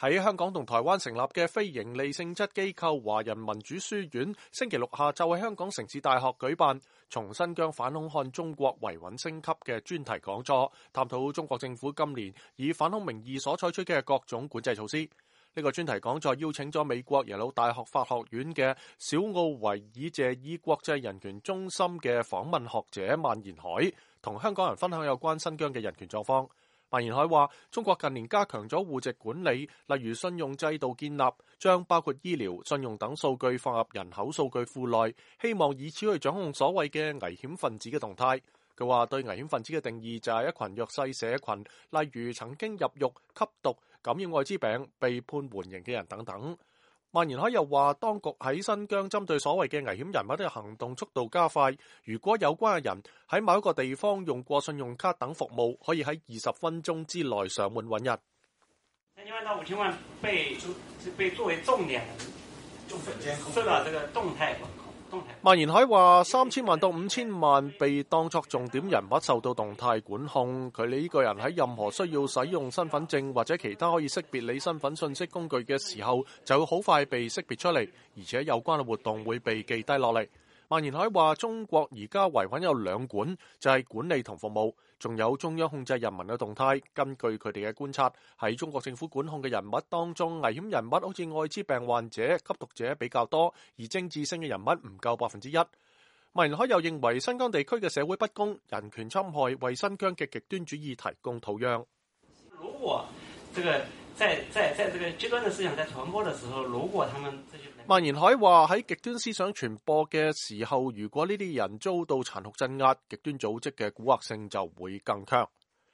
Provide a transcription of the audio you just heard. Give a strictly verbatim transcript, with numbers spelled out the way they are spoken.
喺香港同台灣成立嘅非營利性質機構華人民主書院，星期六下晝喺香港城市大學舉辦從新疆反恐看中國維穩升級嘅專題講座，探討中國政府今年以反恐名義所採取嘅各種管制措施。呢個專題講座邀請咗美國耶魯大學法學院嘅小奧維爾謝爾國際人權中心嘅訪問學者萬延海，同香港人分享有關新疆嘅人權狀況。萬延海話：中國近年加強咗戶籍管理，例如信用制度建立，將包括醫療、信用等數據放入人口數據庫內，希望以此去掌控所謂嘅危險分子嘅動態。佢話對危險分子嘅定義就係一群弱勢社群，例如曾經入獄、吸毒、感染艾滋病、被判緩刑嘅人等等。萬延海又話，當局喺新疆針對所謂嘅危險人物嘅行動速度加快，如果有關嘅人喺某一個地方用過信用卡等服務，可以喺二十分鐘之內上門揾人。 三千萬到五千萬被被作為重點，就受到這個動態管控。 萬延海話：三千萬到五千萬被當作重點人物受到動態管控，佢哋呢個人喺任何需要使用身份證或者其他可以識別你身份信息工具嘅時候，就會好快被識別出嚟，而且有關嘅活動會被記低落嚟。萬延海話：中國而家維穩有兩管，就係管理同服務，仲有中央控制人民嘅動態。根據佢哋嘅觀察，喺中國政府管控嘅人物當中，危險人物好似艾滋病患者、吸毒者比較多，而政治性嘅人物唔夠百分之一。萬延海又認為新疆地區嘅社會不公、人權侵害，為新疆嘅極端主義提供土壤。 如果這個在在在這個極端的思想在傳播的時候，如果他們這些萬延海話喺極端思想傳播嘅時候，如果呢啲人遭到殘酷鎮壓，極端組織嘅蠱惑性就會更強。